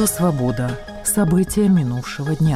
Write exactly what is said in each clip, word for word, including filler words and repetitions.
Радио «Свобода». События минувшего дня.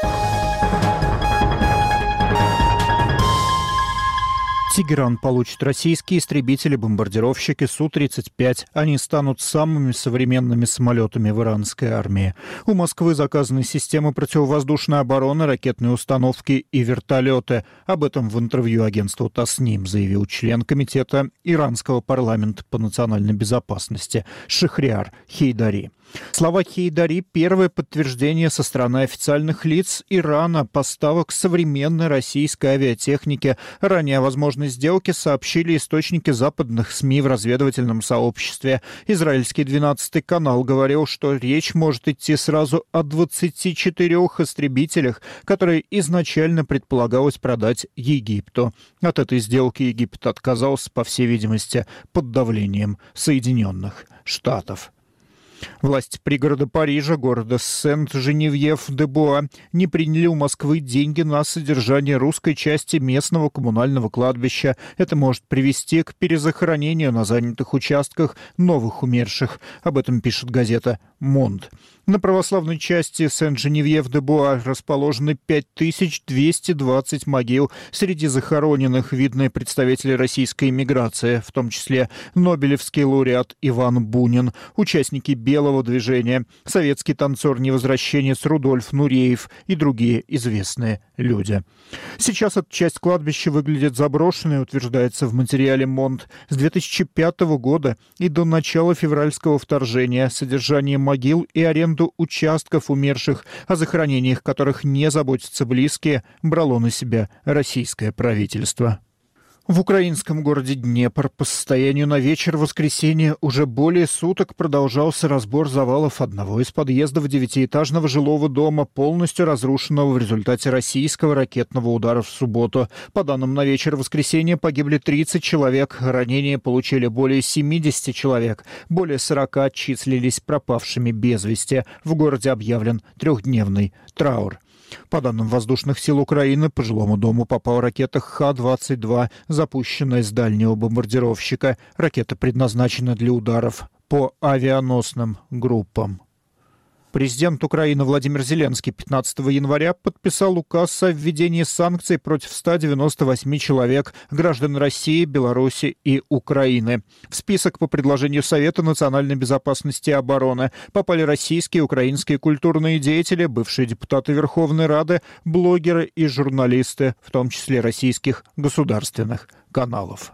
Тегеран получит российские истребители-бомбардировщики Су тридцать пять. Они станут самыми современными самолетами в иранской армии. У Москвы заказаны системы противовоздушной обороны, ракетные установки и вертолеты. Об этом в интервью агентству Тасним заявил член комитета иранского парламента по национальной безопасности Шахриар Хейдари. Слова Хейдари – первое подтверждение со стороны официальных лиц Ирана поставок современной российской авиатехники. Ранее о возможной сделке сообщили источники западных СМИ в разведывательном сообществе. Израильский двенадцатый канал говорил, что речь может идти сразу о двадцати четырёх истребителях, которые изначально предполагалось продать Египту. От этой сделки Египет отказался, по всей видимости, под давлением Соединенных Штатов. Власти пригорода Парижа, города Сент-Женевьев-де-Буа, не приняли у Москвы деньги на содержание русской части местного коммунального кладбища. Это может привести к перезахоронению на занятых участках новых умерших. Об этом пишет газета «Монд». На православной части Сент-Женевьев-де-Буа расположены пять тысяч двести двадцать могил. Среди захороненных видны представители российской эмиграции, в том числе нобелевский лауреат Иван Бунин, участники Белого движения, советский танцор-невозвращенец Рудольф Нуреев и другие известные люди. Сейчас эта часть кладбища выглядит заброшенной, утверждается в материале «Монд». С две тысячи пятого года и до начала февральского вторжения содержание могил и аренду участков умерших, о захоронениях которых не заботятся близкие, брало на себя российское правительство. В украинском городе Днепр по состоянию на вечер воскресенья уже более суток продолжался разбор завалов одного из подъездов девятиэтажного жилого дома, полностью разрушенного в результате российского ракетного удара в субботу. По данным на вечер воскресенья погибли тридцать человек, ранения получили более семидесяти человек, более сорока числились пропавшими без вести. В городе объявлен трехдневный траур. По данным воздушных сил Украины, по жилому дому попала ракета Х двадцать два, запущенная с дальнего бомбардировщика. Ракета предназначена для ударов по авианосным группам. Президент Украины Владимир Зеленский пятнадцатого января подписал указ о введении санкций против ста девяноста восьми человек, граждан России, Беларуси и Украины. В список по предложению Совета национальной безопасности и обороны попали российские и украинские культурные деятели, бывшие депутаты Верховной Рады, блогеры и журналисты, в том числе российских государственных каналов.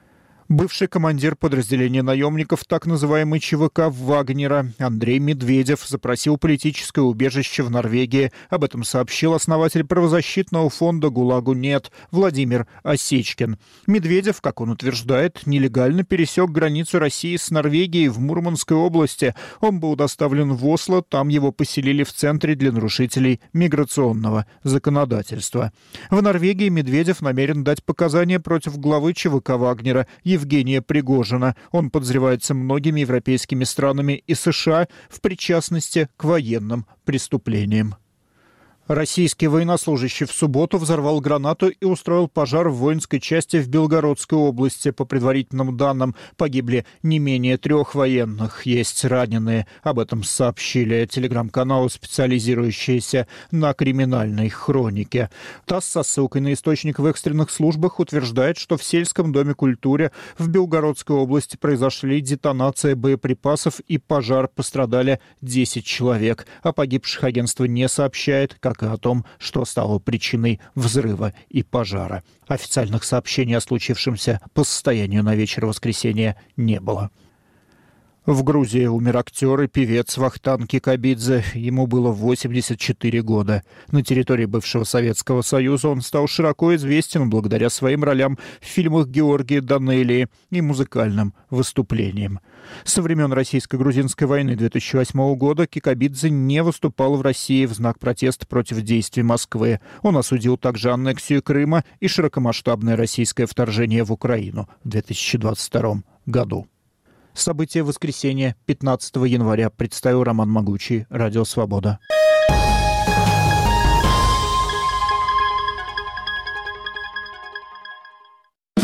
Бывший командир подразделения наемников так называемой ЧВК Вагнера Андрей Медведев запросил политическое убежище в Норвегии. Об этом сообщил основатель правозащитного фонда «ГУЛАГу нет» Владимир Осечкин. Медведев, как он утверждает, нелегально пересек границу России с Норвегией в Мурманской области. Он был доставлен в Осло, там его поселили в центре для нарушителей миграционного законодательства. В Норвегии Медведев намерен дать показания против главы ЧВК Вагнера Евгения Пригожина. Он подозревается многими европейскими странами и США в причастности к военным преступлениям. Российский военнослужащий в субботу взорвал гранату и устроил пожар в воинской части в Белгородской области. По предварительным данным, погибли не менее трех военных, есть раненые. Об этом сообщили телеграм-каналы, специализирующиеся на криминальной хронике. ТАСС со ссылкой на источник в экстренных службах утверждает, что в сельском доме культуры в Белгородской области произошли детонация боеприпасов и пожар. Пострадали десять человек. О погибших агентство не сообщает, как и о том, что стало причиной взрыва и пожара. Официальных сообщений о случившемся по состоянию на вечер воскресенья не было. В Грузии умер актер и певец Вахтанг Кикабидзе. Ему было восемьдесят четыре года. На территории бывшего Советского Союза он стал широко известен благодаря своим ролям в фильмах Георгия Данелии и музыкальным выступлениям. Со времен Российско-грузинской войны две тысячи восьмого года Кикабидзе не выступал в России в знак протеста против действий Москвы. Он осудил также аннексию Крыма и широкомасштабное российское вторжение в Украину в две тысячи двадцать втором году. События воскресенья пятнадцатого января представил Роман Могучий, Радио «Свобода».